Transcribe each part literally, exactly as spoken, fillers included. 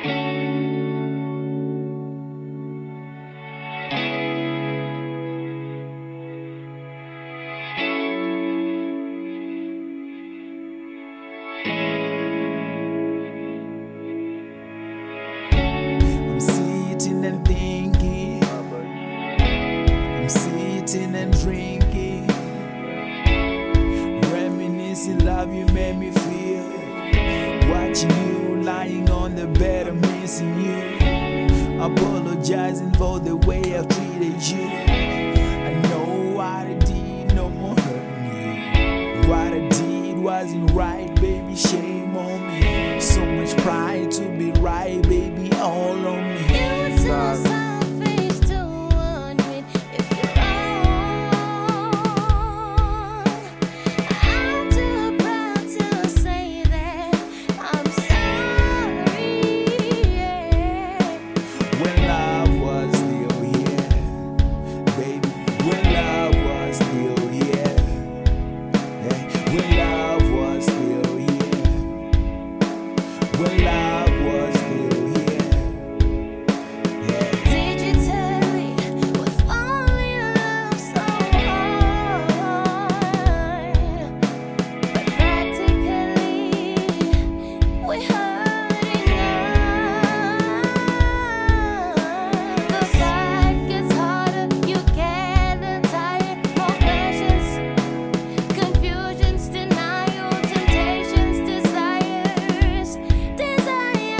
I'm sitting and thinking, I'm sitting and drinking, reminiscing love you made me feel, watching you lying on the bed, I'm missing you, apologizing for the way I've treated you. I know what I did, no more hurting you. What I did wasn't right, baby, shame on me. So much pride to be right, baby, all on me. You were too selfish to admit if you're wrong. I'm too proud to say that I'm sorry. When love was still here, baby, when love was still here, yeah. When love was still here, when love was still here, yeah. Digitally, we're falling in love so hard, but practically, we're hurting us. The fight gets harder, you get tired, more precious, confusions, denial, temptations, desires, desires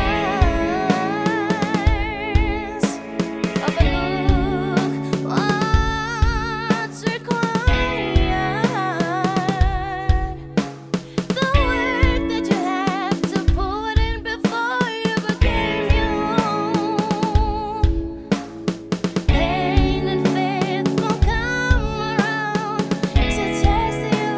overlook what's required. The work that you have to put in before you became your own. Pain and faith will come around to test you.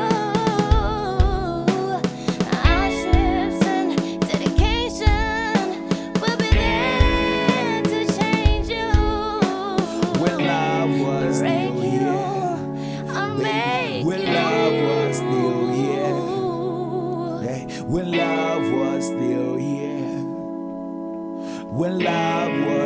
Hardships and dedication will be there to change you. When love was Break still you here, or make when you. love was still here, yeah. When love was still here, when love was